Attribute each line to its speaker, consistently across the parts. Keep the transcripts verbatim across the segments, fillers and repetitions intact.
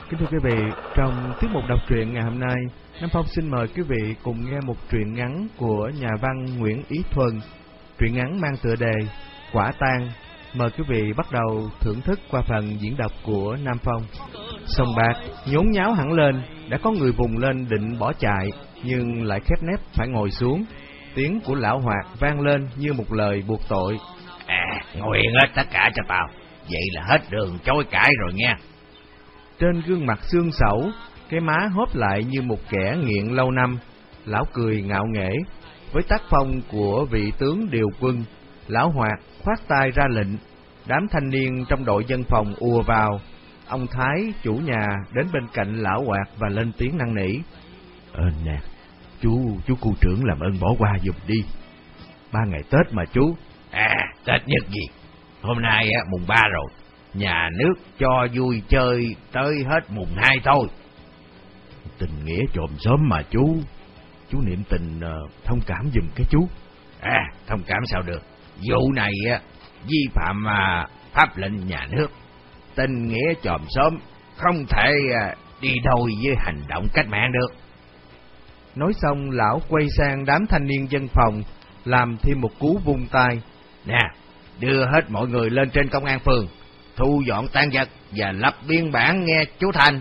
Speaker 1: Kính thưa quý vị, trong tiết mục đọc truyện ngày hôm nay, Nam Phong xin mời quý vị cùng nghe một truyện ngắn của nhà văn Nguyễn Ý Thuần. Truyện ngắn mang tựa đề Quả Tang. Mời quý vị bắt đầu thưởng thức qua phần diễn đọc của Nam Phong. Sông bạc nhốn nháo hẳn lên, đã có người vùng lên định bỏ chạy, nhưng lại khép nép phải ngồi xuống. Tiếng của lão Hoạt vang lên như một lời buộc tội.
Speaker 2: À, ngồi yên hết tất cả cho tao, vậy là hết đường chối cãi rồi nha.
Speaker 1: Trên gương mặt xương xẩu, cái má hóp lại như một kẻ nghiện lâu năm. Lão cười ngạo nghễ. Với tác phong của vị tướng điều quân, lão Hoạt khoát tay ra lệnh. Đám thanh niên trong đội dân phòng ùa vào. Ông Thái, chủ nhà, đến bên cạnh lão Hoạt và lên tiếng năn nỉ.
Speaker 2: Ờ nè, chú, chú khu trưởng làm ơn bỏ qua giùm đi. Ba ngày Tết mà chú. À, Tết nhất gì? Hôm nay á, mùng ba rồi. Nhà nước cho vui chơi tới hết mùng hai thôi. Tình nghĩa chồm xóm mà chú. Chú niệm tình uh, thông cảm giùm cái chú. À, thông cảm sao được. Vụ này á, vi phạm uh, pháp lệnh nhà nước. Tình nghĩa chòm xóm không thể uh, đi đôi với hành động cách mạng được.
Speaker 1: Nói xong, lão quay sang đám thanh niên dân phòng, làm thêm một cú vung tay.
Speaker 2: Nè, đưa hết mọi người lên trên công an phường, thu dọn tang vật và lập biên bản nghe chú Thành.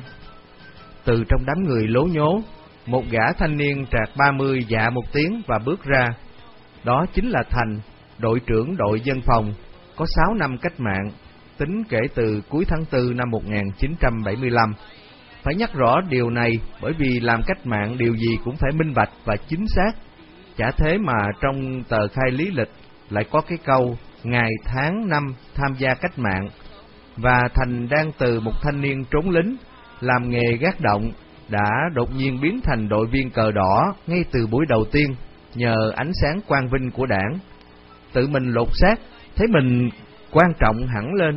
Speaker 1: Từ trong đám người lố nhố, một gã thanh niên trạc ba mươi dạ một tiếng và bước ra. Đó chính là Thành, đội trưởng đội dân phòng, có sáu năm cách mạng, tính kể từ cuối tháng tư năm một nghìn chín trăm bảy mươi lăm. Phải nhắc rõ điều này bởi vì làm cách mạng điều gì cũng phải minh bạch và chính xác. Chả thế mà trong tờ khai lý lịch lại có cái câu ngày tháng năm tham gia cách mạng. Và Thành đang từ một thanh niên trốn lính, làm nghề gác động, đã đột nhiên biến thành đội viên cờ đỏ ngay từ buổi đầu tiên, nhờ ánh sáng quang vinh của đảng. Tự mình lột xác, thấy mình quan trọng hẳn lên.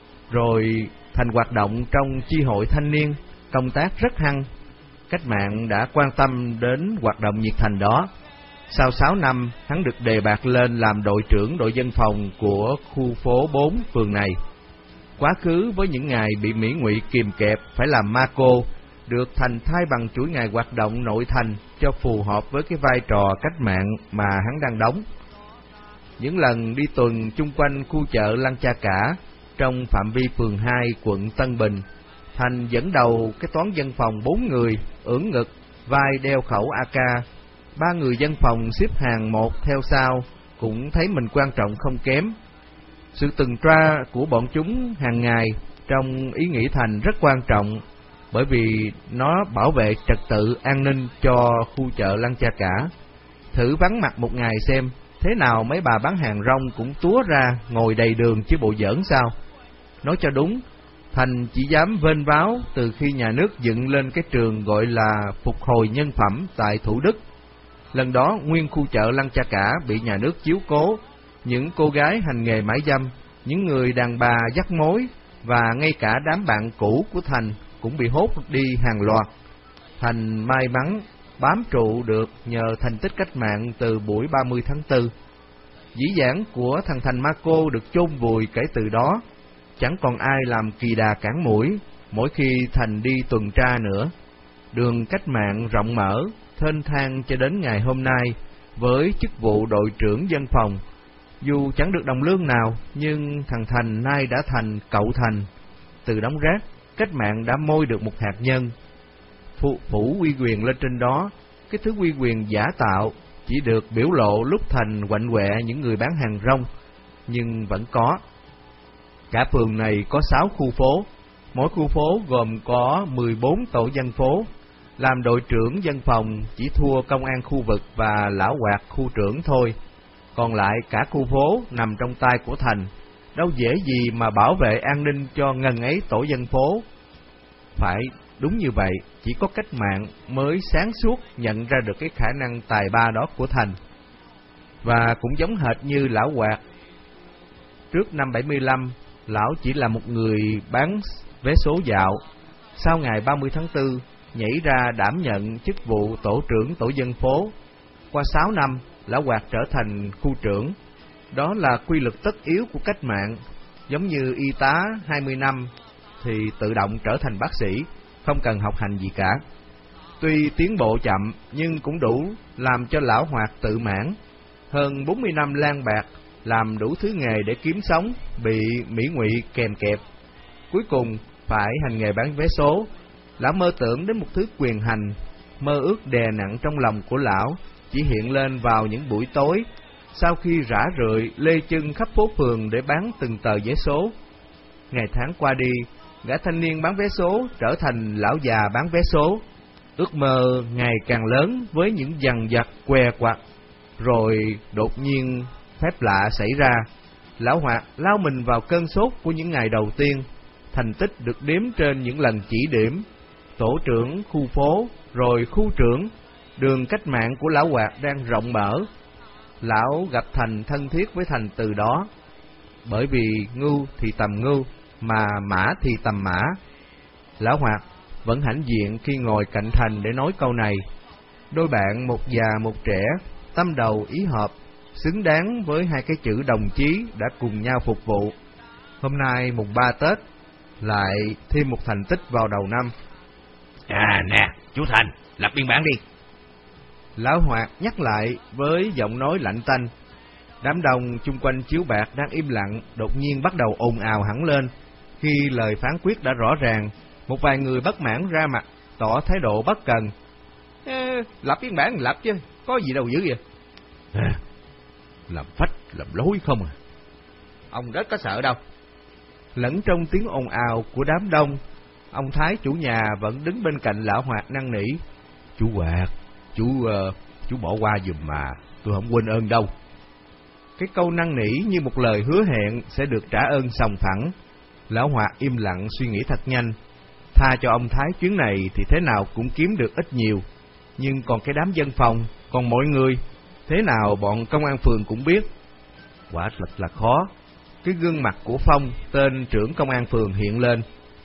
Speaker 1: Rồi Thành hoạt động trong chi hội thanh niên, công tác rất hăng. Cách mạng đã quan tâm đến hoạt động nhiệt thành đó. Sau sáu năm, hắn được đề bạt lên làm đội trưởng đội dân phòng của khu phố bốn phường này. Quá khứ với những ngày bị Mỹ ngụy kìm kẹp phải làm ma cô, được Thành thay bằng chuỗi ngày hoạt động nội thành cho phù hợp với cái vai trò cách mạng mà hắn đang đóng. Những lần đi tuần chung quanh khu chợ Lăng Cha Cả, trong phạm vi phường hai quận Tân Bình, Thành dẫn đầu cái toán dân phòng bốn người, ưỡn ngực, vai đeo khẩu a ca. Ba người dân phòng xếp hàng một theo sau, cũng thấy mình quan trọng không kém. Sự tuần tra của bọn chúng hàng ngày trong ý nghĩ Thành rất quan trọng, bởi vì nó bảo vệ trật tự an ninh cho khu chợ Lăng Cha Cả. Thử vắng mặt một ngày xem, thế nào mấy bà bán hàng rong cũng túa ra ngồi đầy đường chứ bộ giỡn sao. Nói cho đúng, Thành chỉ dám vênh váo từ khi nhà nước dựng lên cái trường gọi là Phục hồi Nhân phẩm tại Thủ Đức. Lần đó nguyên khu chợ Lăng Cha Cả bị nhà nước chiếu cố, những cô gái hành nghề mãi dâm, những người đàn bà dắt mối và ngay cả đám bạn cũ của Thành cũng bị hốt đi hàng loạt. Thành may mắn bám trụ được nhờ thành tích cách mạng từ buổi ba mươi tháng tư. Dĩ dãn của thằng Thành Ma Cô được chôn vùi kể từ đó, chẳng còn ai làm kỳ đà cản mũi mỗi khi Thành đi tuần tra nữa. Đường cách mạng rộng mở, thênh thang cho đến ngày hôm nay với chức vụ đội trưởng dân phòng. Dù chẳng được đồng lương nào, nhưng thằng Thành nay đã thành cậu Thành. Từ đống rác, cách mạng đã môi được một hạt nhân. Phụ, phủ uy quyền lên trên đó, cái thứ uy quyền giả tạo chỉ được biểu lộ lúc Thành quạnh quẹ những người bán hàng rong, nhưng vẫn có. Cả phường này có sáu khu phố, mỗi khu phố gồm có mười bốn tổ dân phố. Làm đội trưởng dân phòng chỉ thua công an khu vực và lão Hoạt khu trưởng thôi. Còn lại cả khu phố nằm trong tay của Thành, đâu dễ gì mà bảo vệ an ninh cho ngần ấy tổ dân phố. Phải đúng như vậy, chỉ có cách mạng mới sáng suốt nhận ra được cái khả năng tài ba đó của Thành. Và cũng giống hệt như lão Hoạt, trước năm bảy mươi lăm, lão chỉ là một người bán vé số dạo. Sau ngày ba mươi tháng tư, nhảy ra đảm nhận chức vụ tổ trưởng tổ dân phố. Qua sáu năm, lão Hoạt trở thành khu trưởng. Đó là quy luật tất yếu của cách mạng. Giống như y tá hai mươi năm thì tự động trở thành bác sĩ, không cần học hành gì cả. Tuy tiến bộ chậm nhưng cũng đủ làm cho lão Hoạt tự mãn. Hơn bốn mươi năm lang bạc, làm đủ thứ nghề để kiếm sống, bị mỹ ngụy kèm kẹp. Cuối cùng phải hành nghề bán vé số. Lão mơ tưởng đến một thứ quyền hành, mơ ước đè nặng trong lòng của lão chỉ hiện lên vào những buổi tối, sau khi rã rượi lê chân khắp phố phường để bán từng tờ vé số. Ngày tháng qua đi, gã thanh niên bán vé số trở thành lão già bán vé số. Ước mơ ngày càng lớn với những dằn vặt què quặt. Rồi đột nhiên phép lạ xảy ra. Lão Hoạt lao mình vào cơn sốt của những ngày đầu tiên. Thành tích được đếm trên những lần chỉ điểm. Tổ trưởng khu phố, rồi khu trưởng. Đường cách mạng của lão Hoạt đang rộng mở. Lão gặp Thành thân thiết với Thành từ đó. Bởi vì ngưu thì tầm ngưu, mà mã thì tầm mã. Lão Hoạt vẫn hãnh diện khi ngồi cạnh Thành để nói câu này. Đôi bạn một già một trẻ, tâm đầu ý hợp, xứng đáng với hai cái chữ đồng chí đã cùng nhau phục vụ. Hôm nay mùng ba Tết, lại thêm một thành tích vào đầu năm.
Speaker 2: À nè, chú Thành, lập biên bản đi.
Speaker 1: Lão Hoạt nhắc lại với giọng nói lạnh tanh. Đám đông chung quanh chiếu bạc đang im lặng, đột nhiên bắt đầu ồn ào hẳn lên. Khi lời phán quyết đã rõ ràng, một vài người bất mãn ra mặt, tỏ thái độ bất cần. Ê, lập biên bản lập chứ, có gì đâu dữ vậy?
Speaker 2: À, làm phách, làm lối không à?
Speaker 1: Ông rất có sợ đâu. Lẫn trong tiếng ồn ào của đám đông, ông Thái chủ nhà vẫn đứng bên cạnh lão Hoạt năn nỉ.
Speaker 2: Chú Hoạt, chú uh, chú bỏ qua giùm mà, tôi không quên ơn đâu.
Speaker 1: Cái câu năn nỉ như một lời hứa hẹn sẽ được trả ơn sòng phẳng. Lão Hoạt im lặng suy nghĩ thật nhanh. Tha cho ông Thái chuyến này thì thế nào cũng kiếm được ít nhiều. Nhưng còn cái đám dân phòng, còn mọi người, thế nào bọn công an phường cũng biết. Quả thật là khó. Cái gương mặt của Phong, tên trưởng công an phường hiện lên,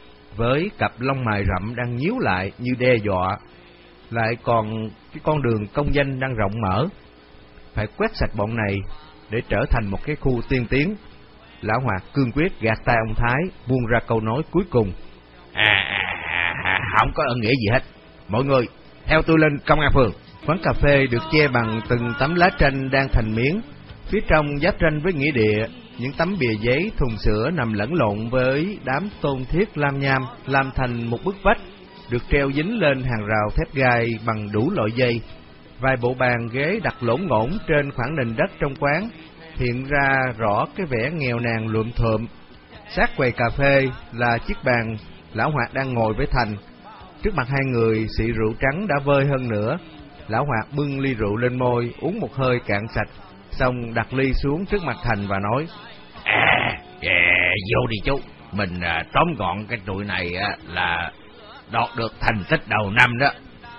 Speaker 1: với cặp lông mày rậm đang nhíu lại như đe dọa. Lại còn cái con đường công danh đang rộng mở. Phải quét sạch bọn này để trở thành một cái khu tiên tiến. Lão Hoạt cương quyết gạt tay ông Thái, buông ra câu nói cuối cùng.
Speaker 2: À, à, à, không có ơn nghĩa gì hết. Mọi người, theo tôi lên công an phường.
Speaker 1: Quán cà phê được che bằng từng tấm lá tranh đang thành miếng. Phía trong giáp ranh với nghĩa địa, những tấm bìa giấy thùng sữa nằm lẫn lộn với đám tôn thiết lam nham, làm thành một bức vách, được treo dính lên hàng rào thép gai bằng đủ loại dây. Vài bộ bàn ghế đặt lổn ngổn trên khoảng nền đất trong quán, hiện ra rõ cái vẻ nghèo nàn lụm thượm. Sát quầy cà phê là chiếc bàn lão Hoạt đang ngồi với Thành. Trước mặt hai người, xị rượu trắng đã vơi hơn nữa. Lão Hoạt bưng ly rượu lên môi, uống một hơi cạn sạch, xong đặt ly xuống trước mặt Thành và nói.
Speaker 2: À, à vô đi chú. Mình à, tóm gọn cái tụi này à, là đọt được thành tích đầu năm đó.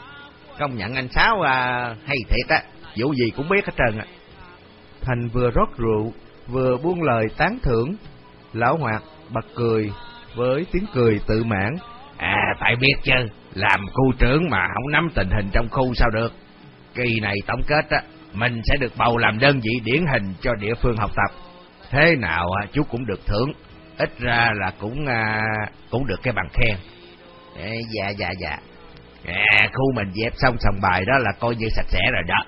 Speaker 1: Công nhận anh Sáu à, hay thiệt á, vụ gì cũng biết hết trơn á. Thành vừa rót rượu, vừa buông lời tán thưởng. Lão Hoạt bật cười với tiếng cười tự mãn.
Speaker 2: À, phải biết chứ, làm khu trưởng mà không nắm tình hình trong khu sao được. Kỳ này tổng kết á, mình sẽ được bầu làm đơn vị điển hình cho địa phương học tập. Thế nào à, chú cũng được thưởng, ít ra là cũng à, cũng được cái bằng khen.
Speaker 1: Ê, dạ dạ dạ.
Speaker 2: À, khu mình dẹp xong sòng bài đó là coi như sạch sẽ rồi đó.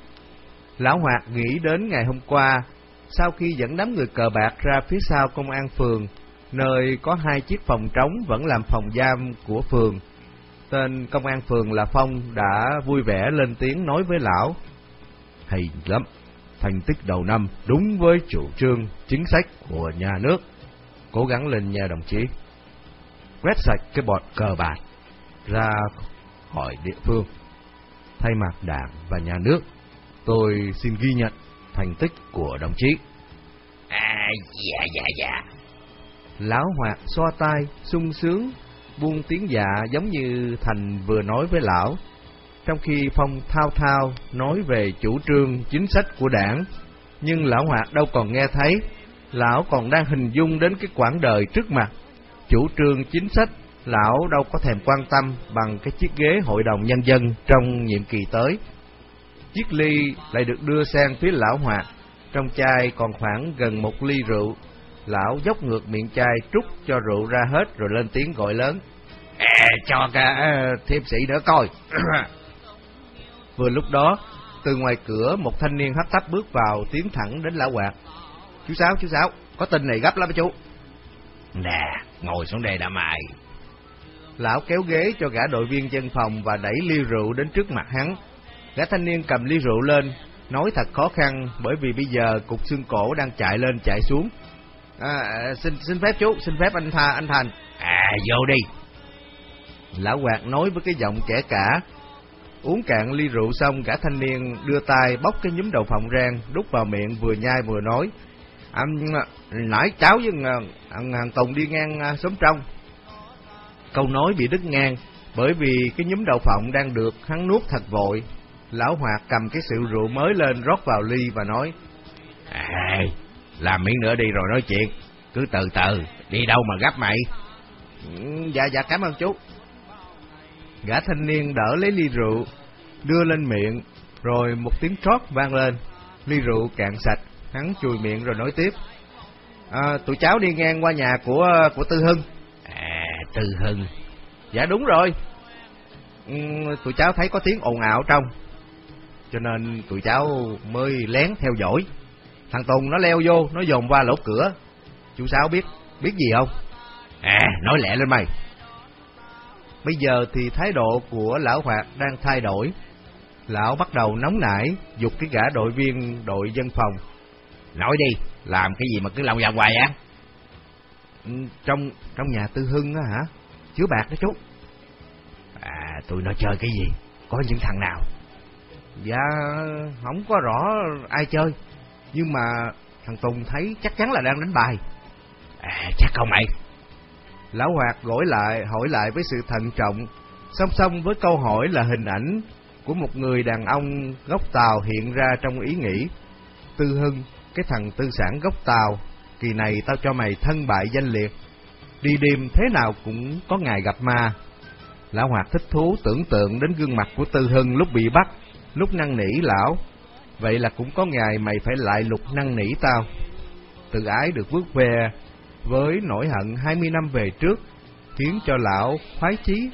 Speaker 1: Lão Hoạt nghĩ đến ngày hôm qua, sau khi dẫn đám người cờ bạc ra phía sau công an phường, nơi có hai chiếc phòng trống vẫn làm phòng giam của phường. Tên công an phường là Phong đã vui vẻ lên tiếng nói với lão.
Speaker 2: Hay lắm, thành tích đầu năm đúng với chủ trương, chính sách của nhà nước. Cố gắng lên nha đồng chí. Quét sạch cái bọn cờ bạc ra khỏi địa phương. Thay mặt Đảng và nhà nước, tôi xin ghi nhận thành tích của đồng chí.
Speaker 1: À, dạ dạ dạ. Lão Hoạt xoa tay, sung sướng, buông tiếng dạ giống như Thành vừa nói với lão. Trong khi Phong thao thao nói về chủ trương, chính sách của Đảng, nhưng lão Hoạt đâu còn nghe thấy. Lão còn đang hình dung đến cái quãng đời trước mặt. Chủ trương, chính sách, lão đâu có thèm quan tâm bằng cái chiếc ghế hội đồng nhân dân trong nhiệm kỳ tới. Chiếc ly lại được đưa sang phía lão Hoạt. Trong chai còn khoảng gần một ly rượu. Lão dốc ngược miệng chai trút cho rượu ra hết rồi lên tiếng gọi lớn.
Speaker 2: À, cho cả uh, thiếp sĩ nữa coi.
Speaker 1: Vừa lúc đó, từ ngoài cửa một thanh niên hấp tấp bước vào, tiến thẳng đến Lão Hoạt. Chú Sáu, chú Sáu, có tin này gấp lắm chú.
Speaker 2: Nè, ngồi xuống đây đã mày.
Speaker 1: Lão kéo ghế cho gã đội viên dân phòng và đẩy ly rượu đến trước mặt hắn. Gã thanh niên cầm ly rượu lên, nói thật khó khăn bởi vì bây giờ cục xương cổ đang chạy lên chạy xuống. À, xin xin phép chú, xin phép anh Tha, anh Thành.
Speaker 2: À, vô đi.
Speaker 1: Lão Hoạt nói với cái giọng trẻ cả. Uống cạn ly rượu xong, gã thanh niên đưa tay bóc cái nhúm đậu phộng rang, đút vào miệng vừa nhai vừa nói. Anh nãy cháu với thằng Hàng Tùng đi ngang xóm trong. Câu nói bị đứt ngang bởi vì cái nhúm đậu phộng đang được hắn nuốt thật vội. Lão Hoạt cầm cái rượu rượu mới lên rót vào ly và nói.
Speaker 2: À, làm miếng nữa đi rồi nói chuyện, cứ từ từ, đi đâu mà gấp mày.
Speaker 1: Dạ dạ cảm ơn chú. Gã thanh niên đỡ lấy ly rượu, đưa lên miệng, rồi một tiếng trót vang lên. Ly rượu cạn sạch, hắn chùi miệng rồi nói tiếp. À, tụi cháu đi ngang qua nhà của của Tư Hưng.
Speaker 2: À, Tư Hưng.
Speaker 1: Dạ đúng rồi. Ừ, tụi cháu thấy có tiếng ồn ào trong, cho nên tụi cháu mới lén theo dõi. Thằng Tùng nó leo vô, nó dồn qua lỗ cửa. Chú Sáu biết biết gì không?
Speaker 2: À, nói lẹ lên mày.
Speaker 1: Bây giờ thì thái độ của Lão Hoạt đang thay đổi. Lão bắt đầu nóng nảy, giục cái gã đội viên đội dân phòng.
Speaker 2: Nói đi, làm cái gì mà cứ lòng vòng hoài á?
Speaker 1: Ừ, trong trong nhà Tư Hưng á hả? Chứa bạc đó chú.
Speaker 2: À, tụi nó chơi cái gì? Có những thằng nào?
Speaker 1: Dạ, không có rõ ai chơi, nhưng mà thằng Tùng thấy chắc chắn là đang đánh bài.
Speaker 2: À, chắc không mày?
Speaker 1: Lão Hoạt gửi lại, hỏi lại với sự thận trọng, song song với câu hỏi là hình ảnh của một người đàn ông gốc Tàu hiện ra trong ý nghĩ. Tư Hưng, cái thằng tư sản gốc Tàu, kỳ này tao cho mày thân bại danh liệt, đi đêm thế nào cũng có ngày gặp ma. Lão Hoạt thích thú tưởng tượng đến gương mặt của Tư Hưng lúc bị bắt, lúc năn nỉ lão. Vậy là cũng có ngày mày phải lại lục năn nỉ tao. Tự ái được vớt về với nỗi hận hai mươi năm về trước, khiến cho lão khoái chí.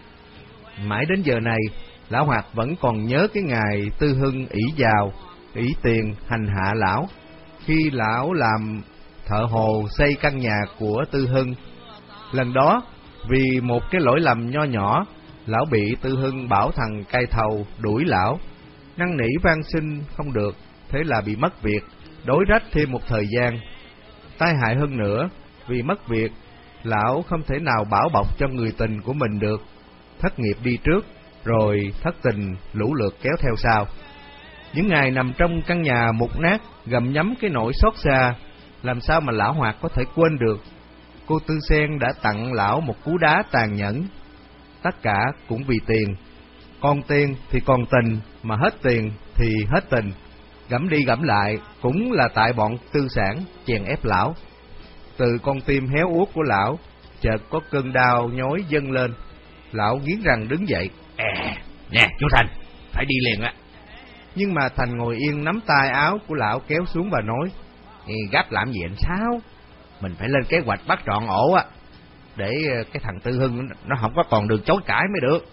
Speaker 1: Mãi đến giờ này, Lão Hoạt vẫn còn nhớ cái ngày Tư Hưng ỷ giàu, ỷ tiền hành hạ lão. Khi lão làm thợ hồ xây căn nhà của Tư Hưng, lần đó vì một cái lỗi lầm nho nhỏ, lão bị Tư Hưng bảo thằng cai thầu đuổi lão. Năn nỉ van xin không được, thế là bị mất việc, đối rách thêm một thời gian. Tai hại hơn nữa, vì mất việc, lão không thể nào bảo bọc cho người tình của mình được. Thất nghiệp đi trước, rồi thất tình lũ lượt kéo theo sau. Những ngày nằm trong căn nhà mục nát, gặm nhấm cái nỗi xót xa, làm sao mà Lão Hoạt có thể quên được. Cô Tư Sen đã tặng lão một cú đá tàn nhẫn. Tất cả cũng vì tiền. Còn tiền thì còn tình, mà hết tiền thì hết tình. Gẫm đi gẫm lại cũng là tại bọn tư sản chèn ép lão. Từ con tim héo uất của lão, chợt có cơn đau nhói dâng lên. Lão nghiến răng đứng dậy.
Speaker 2: À, nè chú Thành, phải đi liền á.
Speaker 1: Nhưng mà Thành ngồi yên nắm tay áo của lão kéo xuống và nói.
Speaker 2: Gấp làm gì anh Sáu? Mình phải lên kế hoạch bắt trọn ổ á, để cái thằng Tư Hưng nó không có còn đường chối cãi mới được.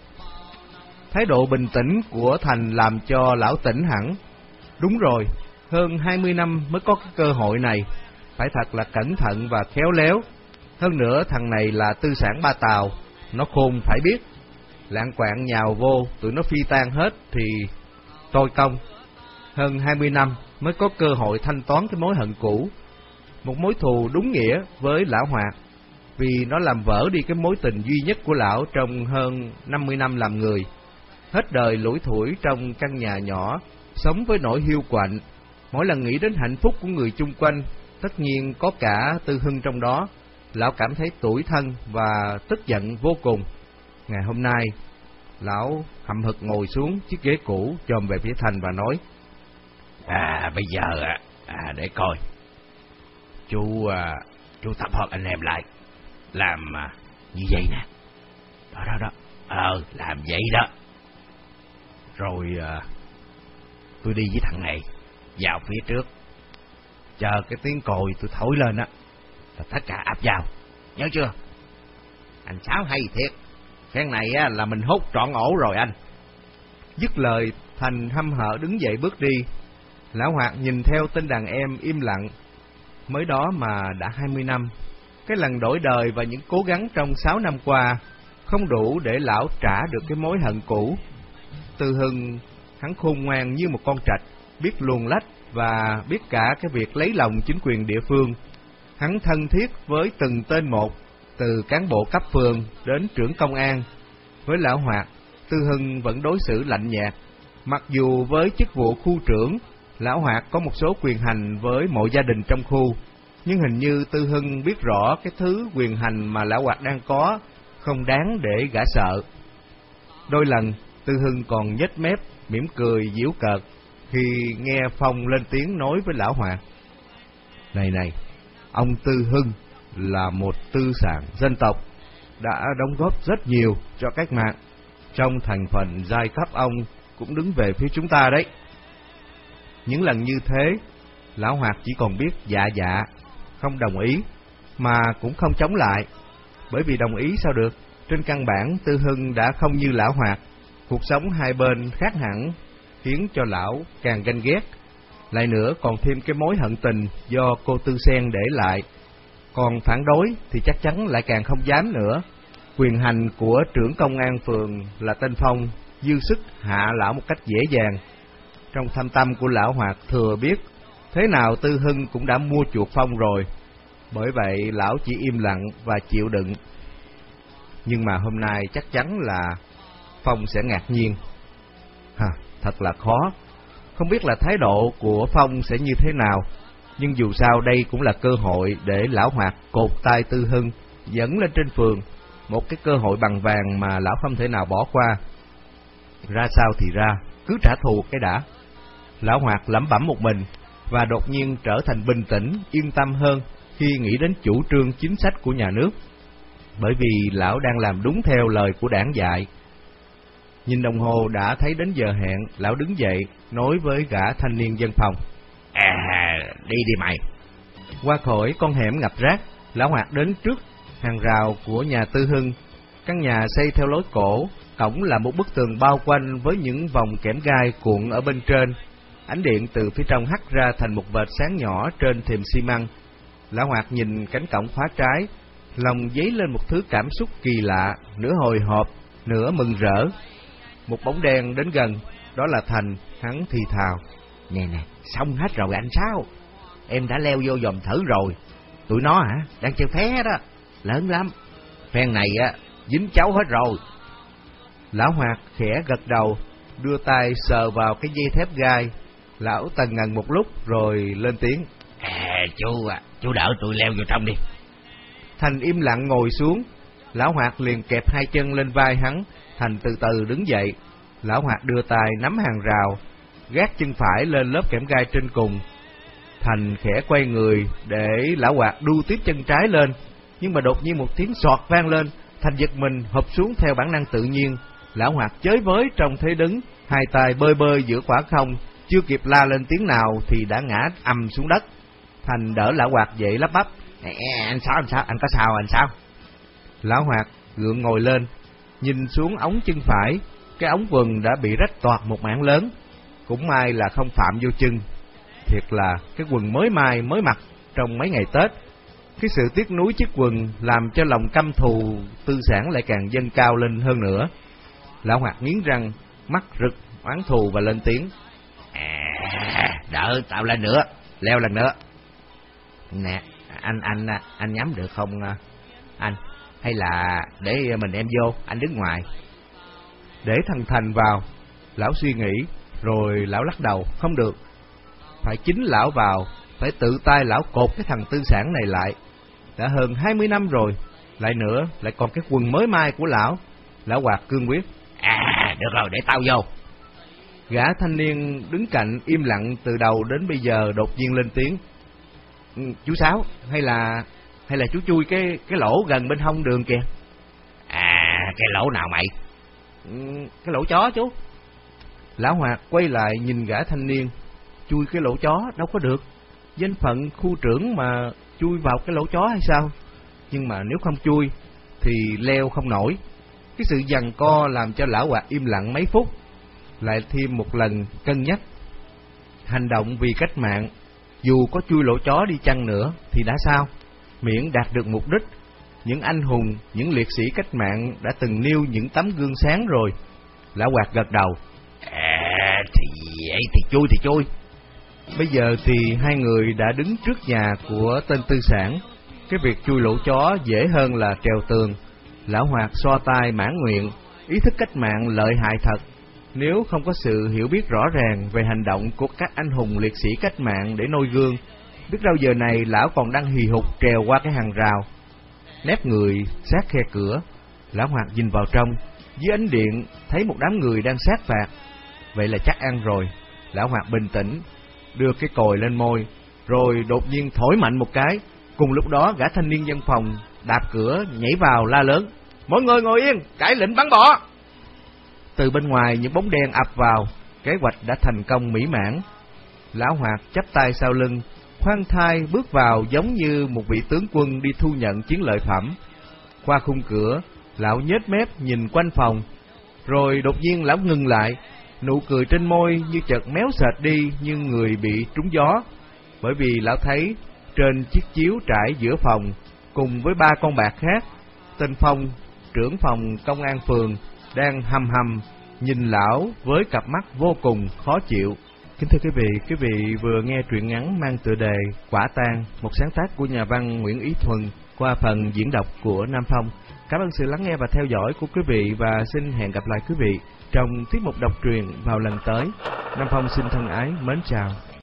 Speaker 1: Thái độ bình tĩnh của Thành làm cho lão tỉnh hẳn. Đúng rồi, hơn hai mươi năm mới có cái cơ hội này, phải thật là cẩn thận và khéo léo. Hơn nữa thằng này là tư sản ba Tàu, nó khôn phải biết. Lạng quạng nhào vô, tụi nó phi tan hết thì tôi công. Hơn hai mươi năm mới có cơ hội thanh toán cái mối hận cũ, một mối thù đúng nghĩa với Lão Hoạt, vì nó làm vỡ đi cái mối tình duy nhất của lão trong hơn năm mươi năm làm người. Hết đời lủi thủi trong căn nhà nhỏ, sống với nỗi hiu quạnh. Mỗi lần nghĩ đến hạnh phúc của người chung quanh, tất nhiên có cả Tư Hưng trong đó, lão cảm thấy tủi thân và tức giận vô cùng. Ngày hôm nay, lão hậm hực ngồi xuống chiếc ghế cũ, chồm về phía Thành và nói.
Speaker 2: À, bây giờ à, à để coi. Chú à, chú tập hợp anh em lại, làm à, như vậy nè. Đó đó đó, ờ, làm vậy đó. Rồi à, tôi đi với thằng này vào phía trước,
Speaker 1: chờ cái tiếng còi tôi thổi lên á,
Speaker 2: là tất cả áp vào, nhớ chưa? Anh Sáu hay thiệt, Phen này á, là mình hốt trọn ổ rồi anh.
Speaker 1: Dứt lời, Thành hăm hở đứng dậy bước đi. Lão Hoạt nhìn theo tên đàn em im lặng. Mới đó mà đã hai mươi năm. Cái lần đổi đời và những cố gắng trong sáu năm qua không đủ để lão trả được cái mối hận cũ. Tư Hưng, hắn khôn ngoan như một con trạch, biết luồn lách và biết cả cái việc lấy lòng chính quyền địa phương. Hắn thân thiết với từng tên một, từ cán bộ cấp phường đến trưởng công an. Với lão Hoạt, Tư Hưng vẫn đối xử lạnh nhạt. Mặc dù với chức vụ khu trưởng, lão Hoạt có một số quyền hành với mọi gia đình trong khu, nhưng hình như Tư Hưng biết rõ cái thứ quyền hành mà lão Hoạt đang có không đáng để gã sợ. Đôi lần, Tư Hưng còn nhếch mép, mỉm cười giễu cợt khi nghe Phong lên tiếng nói với lão Hoạt: Này này, ông Tư Hưng là một tư sản dân tộc, đã đóng góp rất nhiều cho cách mạng. Trong thành phần giai cấp ông cũng đứng về phía chúng ta đấy. Những lần như thế, lão Hoạt chỉ còn biết dạ dạ, không đồng ý, mà cũng không chống lại. Bởi vì đồng ý sao được, trên căn bản Tư Hưng đã không như lão Hoạt. Cuộc sống hai bên khác hẳn, khiến cho lão càng ganh ghét. Lại nữa còn thêm cái mối hận tình do cô Tư Sen để lại. Còn phản đối thì chắc chắn lại càng không dám nữa. Quyền hành của trưởng công an phường là tên Phong dư sức hạ lão một cách dễ dàng. Trong thâm tâm của lão Hoạt thừa biết thế nào Tư Hưng cũng đã mua chuộc Phong rồi. Bởi vậy lão chỉ im lặng và chịu đựng. Nhưng mà hôm nay chắc chắn là Phong sẽ ngạc nhiên. Hả, thật là khó. Không biết là thái độ của Phong sẽ như thế nào. Nhưng dù sao đây cũng là cơ hội để lão Hoạt cột tay Tư Hưng dẫn lên trên phường. Một cái cơ hội bằng vàng mà lão không thể nào bỏ qua. Ra sao thì ra, cứ trả thù cái đã. Lão Hoạt lẩm bẩm một mình và đột nhiên trở thành bình tĩnh, yên tâm hơn khi nghĩ đến chủ trương chính sách của nhà nước. Bởi vì lão đang làm đúng theo lời của đảng dạy. Nhìn đồng hồ đã thấy đến giờ hẹn, lão đứng dậy nói với gã thanh niên dân phòng:
Speaker 2: À, đi đi mày.
Speaker 1: Qua khỏi con hẻm ngập rác, lão Hoạt đến trước hàng rào của nhà Tư Hưng. Căn nhà xây theo lối cổ, cổng là một bức tường bao quanh với những vòng kẽm gai cuộn ở bên trên. Ánh điện từ phía trong hắt ra thành một vệt sáng nhỏ trên thềm xi măng. Lão Hoạt nhìn cánh cổng khóa trái, lòng dấy lên một thứ cảm xúc kỳ lạ, nửa hồi hộp, nửa mừng rỡ. Một bóng đen đến gần, đó là Thành. Hắn thì thào:
Speaker 2: Nè nè, xong hết rồi anh sao? Em đã leo vô dòm thử rồi. Tụi nó hả, đang chơi phé đó, lớn lắm. Phen này á, dính cháu hết rồi.
Speaker 1: Lão Hoạt khẽ gật đầu, đưa tay sờ vào cái dây thép gai. Lão tần ngần một lúc rồi lên tiếng:
Speaker 2: À, chú à, chú đỡ tụi leo vô trong đi.
Speaker 1: Thành im lặng ngồi xuống. Lão Hoạt liền kẹp hai chân lên vai hắn. Thành từ từ đứng dậy. Lão Hoạt đưa tay nắm hàng rào, gác chân phải lên lớp kẽm gai trên cùng. Thành khẽ quay người để lão Hoạt đu tiếp chân trái lên, nhưng mà đột nhiên một tiếng xoọt vang lên. Thành giật mình hụp xuống theo bản năng tự nhiên. Lão Hoạt chới với trong thế đứng, hai tay bơi bơi giữa khoảng không, chưa kịp la lên tiếng nào thì đã ngã ầm xuống đất. Thành đỡ lão Hoạt dậy lắp bắp:
Speaker 2: Anh sao, anh sao, anh có sao, anh sao?
Speaker 1: Lão Hoạt gượng ngồi lên, nhìn xuống ống chân phải, cái ống quần đã bị rách toạc một mảng lớn. Cũng may là không phạm vô chân. Thiệt là cái quần mới mai mới mặc trong mấy ngày Tết. Cái sự tiếc nuối chiếc quần làm cho lòng căm thù Tư Sản lại càng dâng cao lên hơn nữa. Lão Hoạt nghiến răng, mắt rực oán thù và lên tiếng:
Speaker 2: À, đỡ tạo lên nữa, leo lần nữa. Nè, anh anh anh nhắm được không anh? Hay là để mình em vô, anh đứng ngoài.
Speaker 1: Để thằng Thành vào. Lão suy nghĩ, rồi lão lắc đầu: Không được, phải chính lão vào, phải tự tay lão cột cái thằng Tư Sản này lại. Đã hơn hai mươi năm rồi, lại nữa lại còn cái quần mới mai của lão. Lão Hoạt cương quyết:
Speaker 2: À, được rồi, để tao vô.
Speaker 1: Gã thanh niên đứng cạnh im lặng từ đầu đến bây giờ đột nhiên lên tiếng: Chú Sáu, hay là hay là chú chui cái cái lỗ gần bên hông đường kìa.
Speaker 2: À, cái lỗ nào mày?
Speaker 1: Cái lỗ chó chú. Lão Hoạt quay lại nhìn gã thanh niên: Chui cái lỗ chó đâu có được, danh phận khu trưởng mà chui vào cái lỗ chó hay sao? Nhưng mà nếu không chui thì leo không nổi. Cái sự giằng co làm cho Lão Hoạt im lặng mấy phút, lại thêm một lần cân nhắc. Hành động vì cách mạng, dù có chui lỗ chó đi chăng nữa thì đã sao, miễn đạt được mục đích. Những anh hùng, những liệt sĩ cách mạng đã từng nêu những tấm gương sáng rồi. Lão Hoạt gật đầu.
Speaker 2: À, thì ấy thì chui thì chui.
Speaker 1: Bây giờ thì hai người đã đứng trước nhà của tên tư sản. Cái việc chui lỗ chó dễ hơn là trèo tường. Lão Hoạt xoa tay mãn nguyện, ý thức cách mạng lợi hại thật. Nếu không có sự hiểu biết rõ ràng về hành động của các anh hùng liệt sĩ cách mạng để noi gương, biết đâu giờ này lão còn đang hì hục trèo qua cái hàng rào. Nép người sát khe cửa, Lão Hoạt nhìn vào trong. Dưới ánh điện thấy một đám người đang sát phạt. Vậy là chắc ăn rồi. Lão Hoạt bình tĩnh đưa cái còi lên môi, rồi đột nhiên thổi mạnh một cái. Cùng lúc đó gã thanh niên dân phòng đạp cửa nhảy vào la lớn: Mọi người ngồi yên, cãi lệnh bắn bỏ. Từ bên ngoài những bóng đen ập vào. Kế hoạch đã thành công mỹ mãn. Lão Hoạt chắp tay sau lưng, khoan thai bước vào giống như một vị tướng quân đi thu nhận chiến lợi phẩm. Qua khung cửa, lão nhếch mép nhìn quanh phòng, rồi đột nhiên lão ngừng lại, nụ cười trên môi như chợt méo sệt đi như người bị trúng gió, bởi vì lão thấy trên chiếc chiếu trải giữa phòng, cùng với ba con bạc khác, tên Phong, trưởng phòng công an phường, đang hầm hầm nhìn lão với cặp mắt vô cùng khó chịu. Kính thưa quý vị, quý vị vừa nghe truyện ngắn mang tựa đề Quả Tang, một sáng tác của nhà văn Nguyễn Ý Thuần qua phần diễn đọc của Nam Phong. Cảm ơn sự lắng nghe và theo dõi của quý vị và xin hẹn gặp lại quý vị trong tiết mục đọc truyện vào lần tới. Nam Phong xin thân ái mến chào.